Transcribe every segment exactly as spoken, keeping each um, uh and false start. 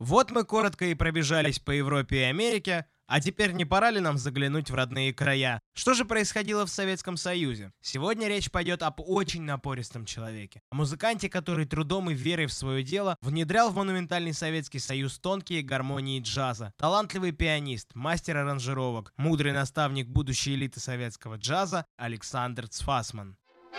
Вот мы коротко и пробежались по Европе и Америке, а теперь не пора ли нам заглянуть в родные края? Что же происходило в Советском Союзе? Сегодня речь пойдет об очень напористом человеке. О музыканте, который трудом и верой в свое дело внедрял в монументальный Советский Союз тонкие гармонии джаза. Талантливый пианист, мастер аранжировок, мудрый наставник будущей элиты советского джаза Александр Цфасман.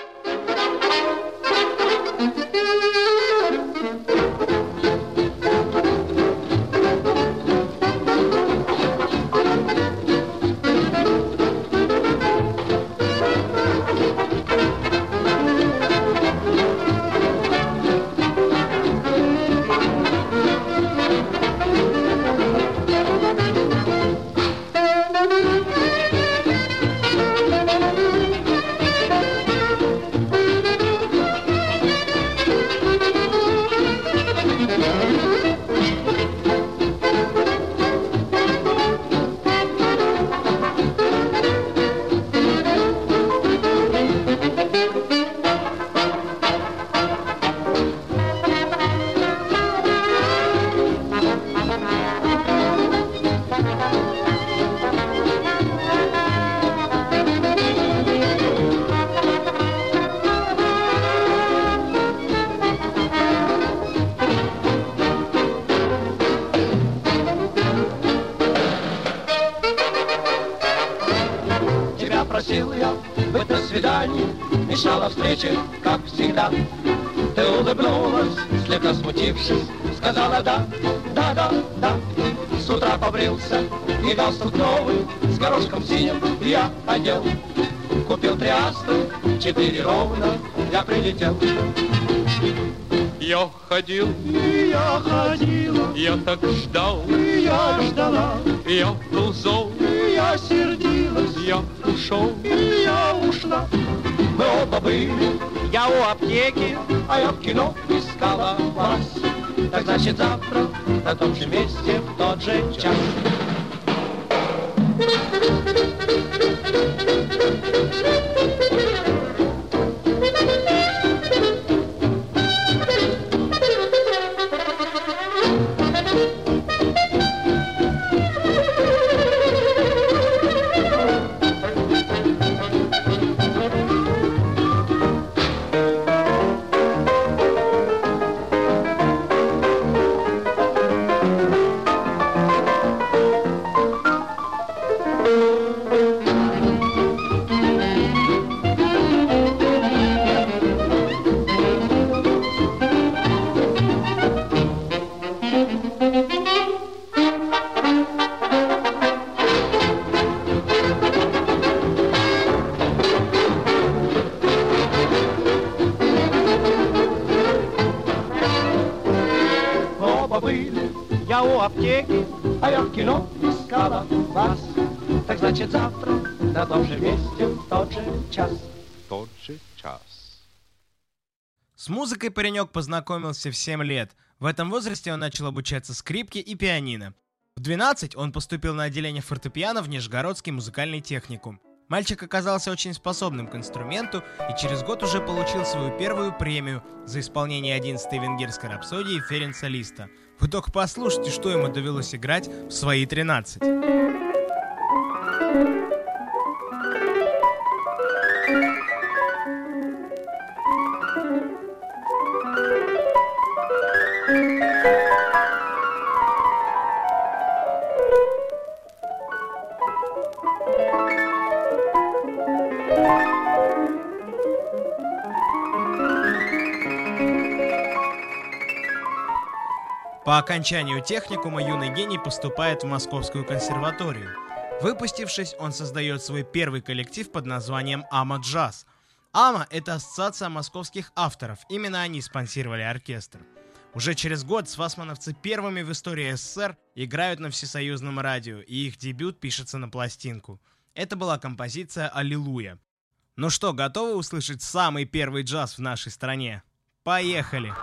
Просил я быть на свидании, мешала встрече, как всегда. Ты улыбнулась, слегка смутившись, сказала да, да, да, да. С утра побрился и галстук новый с горошком синим я одел. Купил три астры, четыре ровно, я прилетел. Я ходил, И я ходила, я так ждал, и я ждала, я был зол, и я сердилась, я ушел. и я ушла. Мы оба были, я у аптеки, а я в кино искала вас. Так значит завтра на том же месте, в тот же час. Я у аптеки, а я в кино искала вас. Так значит завтра на том же месте, в тот же час. Тот же час. С музыкой паренек познакомился в семь лет. В этом возрасте он начал обучаться скрипке и пианино. В двенадцать он поступил на отделение фортепиано в Нижегородский музыкальный техникум. Мальчик оказался очень способным к инструменту и через год уже получил свою первую премию за исполнение одиннадцатой венгерской рапсодии Ференца Листа. Вы только послушайте, что ему довелось играть в свои тринадцать. По окончанию техникума юный гений поступает в Московскую консерваторию. Выпустившись, он создает свой первый коллектив под названием «Ама Джаз». «Ама» — это ассоциация московских авторов, именно они спонсировали оркестр. Уже через год цфасмановцы первыми в истории СССР играют на всесоюзном радио, и их дебют пишется на пластинку. Это была композиция «Аллилуйя». Ну что, готовы услышать самый первый джаз в нашей стране? Поехали!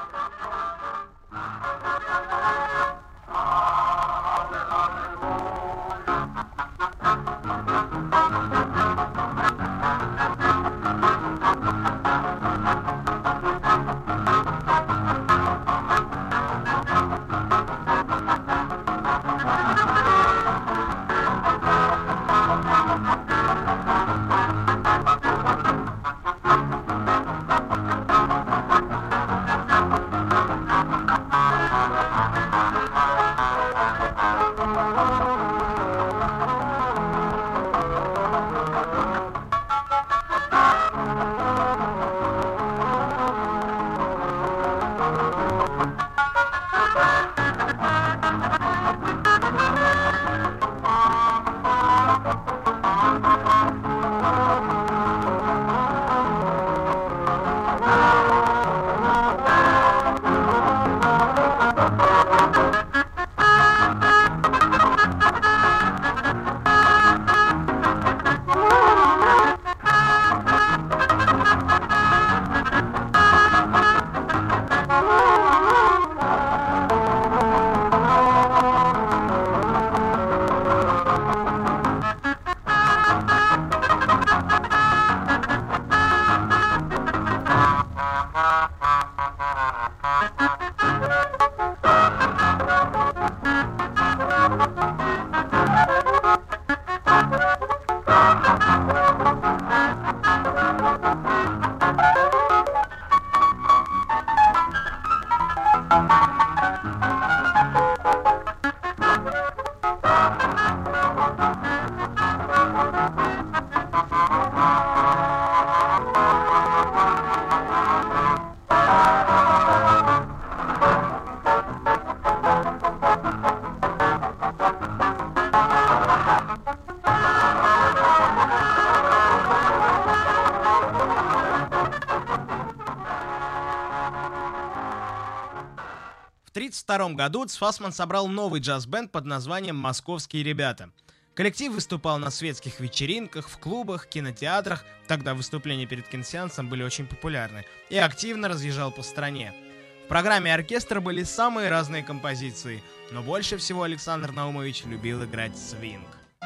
втором году Цфасман собрал новый джаз-бенд под названием «Московские ребята». Коллектив выступал на светских вечеринках, в клубах, кинотеатрах, тогда выступления перед киносеансом были очень популярны, и активно разъезжал по стране. В программе оркестра были самые разные композиции, но больше всего Александр Наумович любил играть свинг.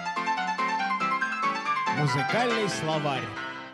Музыкальный словарь.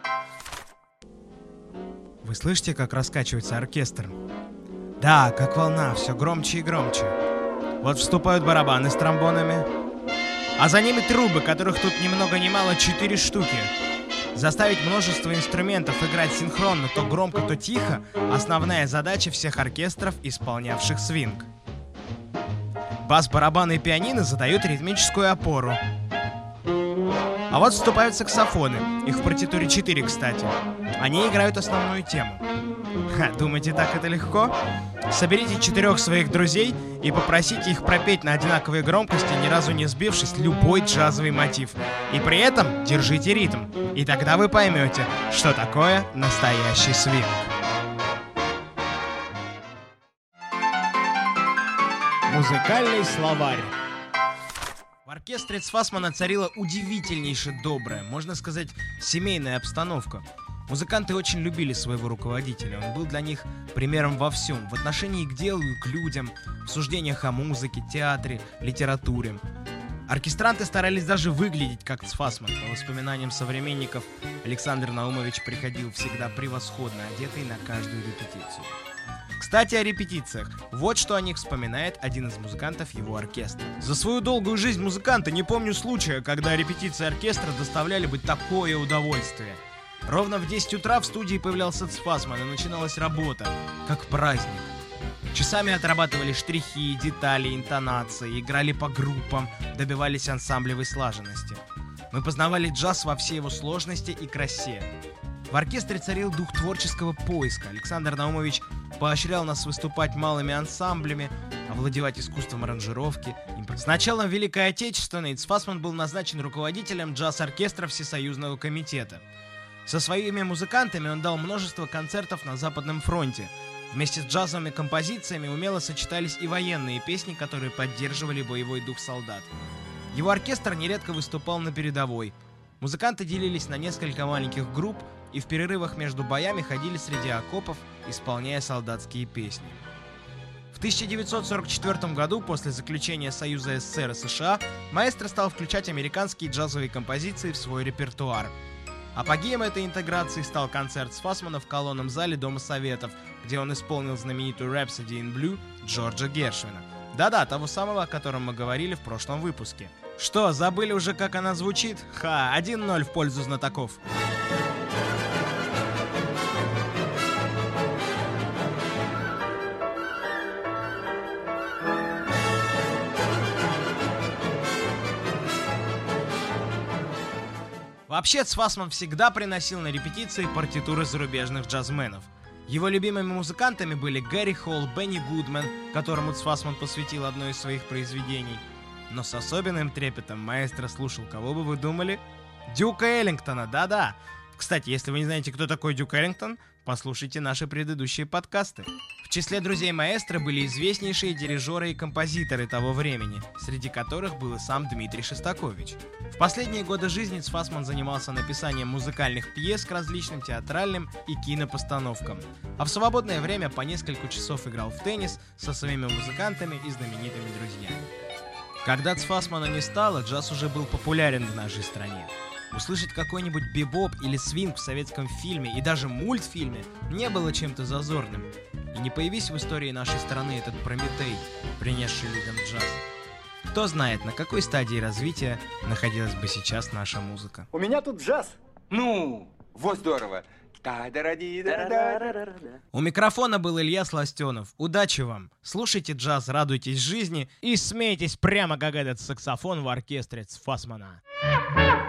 Вы слышите, как раскачивается оркестр? Да, как волна, все громче и громче. Вот вступают барабаны с тромбонами, а за ними трубы, которых тут ни много ни мало четыре штуки. Заставить множество инструментов играть синхронно, то громко, то тихо — основная задача всех оркестров, исполнявших свинг. Бас, барабаны и пианино задают ритмическую опору. А вот вступают саксофоны. Их в партитуре четыре, кстати. Они играют основную тему. Ха, думаете, так это легко? Соберите четырех своих друзей и попросите их пропеть на одинаковой громкости, ни разу не сбившись, любой джазовый мотив. И при этом держите ритм. И тогда вы поймете, что такое настоящий свинг. Музыкальный словарь. В оркестре Цфасмана царила удивительнейше добрая, можно сказать, семейная обстановка. Музыканты очень любили своего руководителя, он был для них примером во всем, в отношении к делу и к людям, в суждениях о музыке, театре, литературе. Оркестранты старались даже выглядеть как Цфасман. По воспоминаниям современников, Александр Наумович приходил всегда превосходно одетый на каждую репетицию. Кстати, о репетициях. Вот что о них вспоминает один из музыкантов его оркестра. За свою долгую жизнь музыканта не помню случая, когда репетиции оркестра доставляли бы такое удовольствие. Ровно в десять утра в студии появлялся Цфасман, и начиналась работа, как праздник. Часами отрабатывали штрихи, детали, интонации, играли по группам, добивались ансамблевой слаженности. Мы познавали джаз во всей его сложности и красе. В оркестре царил дух творческого поиска. Александр Наумович поощрял нас выступать малыми ансамблями, овладевать искусством аранжировки. С началом Великой Отечественной Цфасман был назначен руководителем джаз-оркестра Всесоюзного комитета. Со своими музыкантами он дал множество концертов на Западном фронте. Вместе с джазовыми композициями умело сочетались и военные песни, которые поддерживали боевой дух солдат. Его оркестр нередко выступал на передовой. Музыканты делились на несколько маленьких групп и в перерывах между боями ходили среди окопов, исполняя солдатские песни. В тысяча девятьсот сорок четвёртом году, после заключения Союза СССР и США, маэстро стал включать американские джазовые композиции в свой репертуар. Апогеем этой интеграции стал концерт Цфасмана в колонном зале Дома Советов, где он исполнил знаменитую Rhapsody in Blue Джорджа Гершвина. Да-да, того самого, о котором мы говорили в прошлом выпуске. Что, забыли уже, как она звучит? Ха, один ноль в пользу знатоков. Вообще, Цфасман всегда приносил на репетиции партитуры зарубежных джазменов. Его любимыми музыкантами были Гэри Холл, Бенни Гудман, которому Цфасман посвятил одно из своих произведений. Но с особенным трепетом маэстро слушал, кого бы вы думали? Дюка Эллингтона, да-да. Кстати, если вы не знаете, кто такой Дюк Эллингтон, послушайте наши предыдущие подкасты. В числе друзей маэстро были известнейшие дирижеры и композиторы того времени, среди которых был и сам Дмитрий Шостакович. В последние годы жизни Цфасман занимался написанием музыкальных пьес к различным театральным и кинопостановкам, а в свободное время по несколько часов играл в теннис со своими музыкантами и знаменитыми друзьями. Когда Цфасмана не стало, джаз уже был популярен в нашей стране. Услышать какой-нибудь бибоп или свинг в советском фильме и даже мультфильме не было чем-то зазорным. И не появись в истории нашей страны этот Прометей, принесший людям джаз. Кто знает, на какой стадии развития находилась бы сейчас наша музыка. У меня тут джаз. Ну, вот здорово. У микрофона был Илья Сластенов. Удачи вам! Слушайте джаз, радуйтесь жизни и смейтесь прямо как этот саксофон в оркестре Цфасмана.